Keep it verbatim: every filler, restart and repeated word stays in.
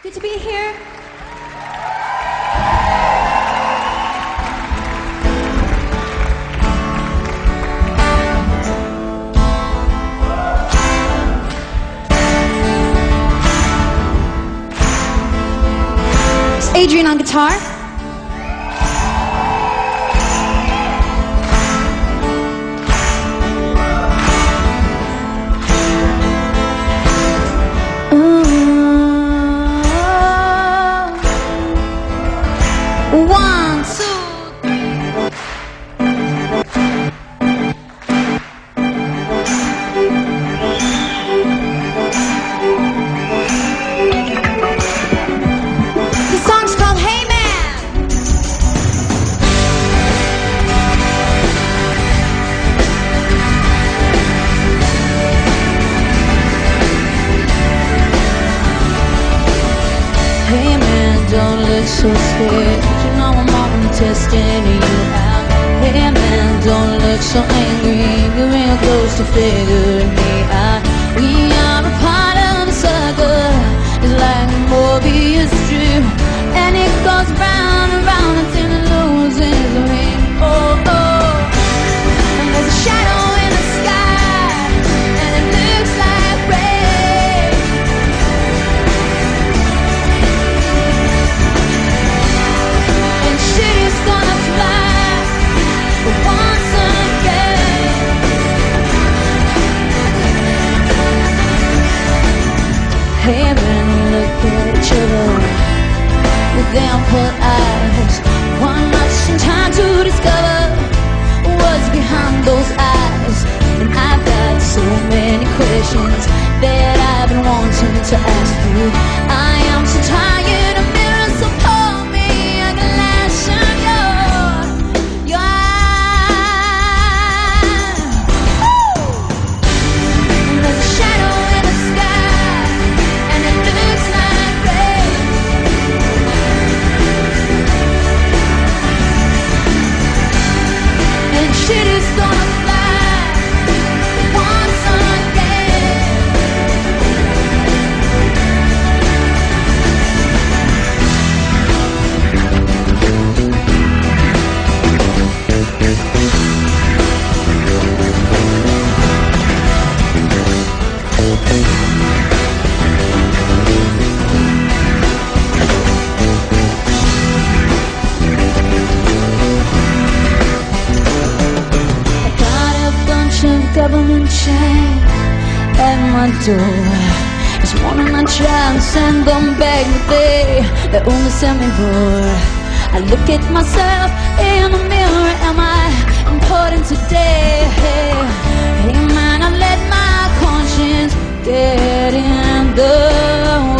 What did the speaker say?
Good to be here. It's Adrian on guitar. One, two, the song's called Hey Man. Hey man, don't look so scared. Testing you out. Hey man, don't look so angry. You're real close to figuring me out. We are a part of a circle. It's like Morbius strip, and it goes round and round until it loses the ring. Oh oh, and there's a shadow in the sky, and it looks like rain. And shit is gonna fly once again. Hey man, we look at each other with ample eyes. One much in time to discover what's behind those eyes. And I've got so many questions that I've been wanting to ask you. I am so tired of mirrors, so hold me, I can lash on your, your eyes. Woo! And there's a shadow in the sky, and it looks like rain. And shit is gonna fly once again. I got a bunch of government check at my door. It's more than I try and send them back, but they, they only send me more. I look at myself in the mirror, am I important today? Hey man, I let my conscience get in the